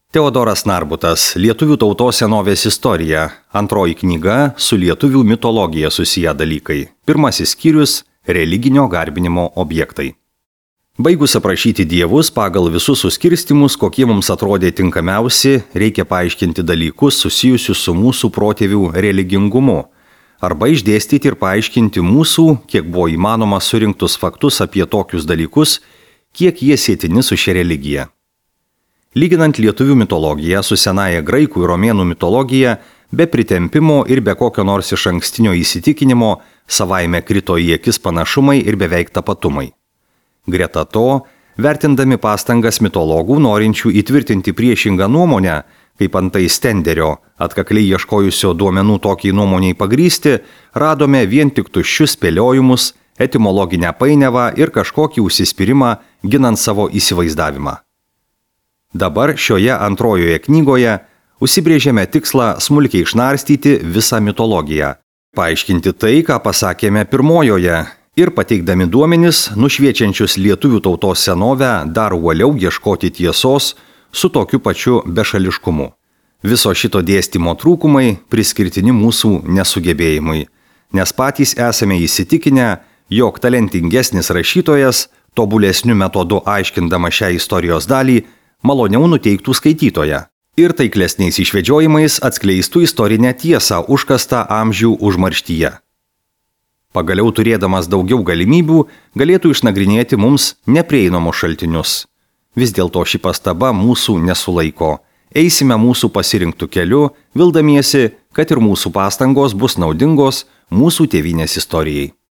Teodoras Narbutas, Lietuvių tautos senovės istorija. Antroji knyga su lietuvių mitologija susiję dalykai. Pirmasis skyrius – religinio garbinimo objektai. Baigus aprašyti dievus pagal visus suskirstimus, kokie mums atrodė tinkamiausi, reikia paaiškinti dalykus susijusius su mūsų protėvių religingumu. Arba išdėstyti ir paaiškinti mūsų, kiek buvo įmanoma surinktus faktus apie tokius dalykus, kiek jie sėtini su šia religija. Lyginant lietuvių mitologiją su senaja graikų ir romėnų mitologija, be pritempimo ir be kokio nors iš ankstinio įsitikinimo, savaime krito į akis panašumai ir beveik tapatumai. Greta to, vertindami pastangas mitologų norinčių įtvirtinti priešingą nuomonę, kaip antai Stenderio, atkakliai ieškojusio duomenų tokiai nuomoniai pagrysti, radome vien tik tuščius spėliojimus, etimologinę painiavą ir kažkokį užsispyrimą ginant savo įsivaizdavimą. Dabar šioje antrojoje knygoje užsibrėžėme tikslą smulkiai išnarstyti visą mitologiją, paaiškinti tai, ką pasakėme pirmojoje ir pateikdami duomenis, nušviečiančius lietuvių tautos senovę, dar uoliau ieškoti tiesos su tokiu pačiu bešališkumu. Viso šito dėstymo trūkumai priskirtini mūsų nesugebėjimui, nes patys esame įsitikinę, jog talentingesnis rašytojas, tobulesniu metodu aiškindama šią istorijos dalį, maloniau nuteiktų skaitytoją ir taiklesniais išvedžiojimais atskleistų istorinę tiesą užkastą amžių užmarštyje. Pagaliau turėdamas daugiau galimybių, galėtų išnagrinėti mums neprieinamus šaltinius. Vis dėlto ši pastaba mūsų nesulaiko. Eisime mūsų pasirinktų keliu, vildamiesi, kad ir mūsų pastangos bus naudingos mūsų tėvynės istorijai.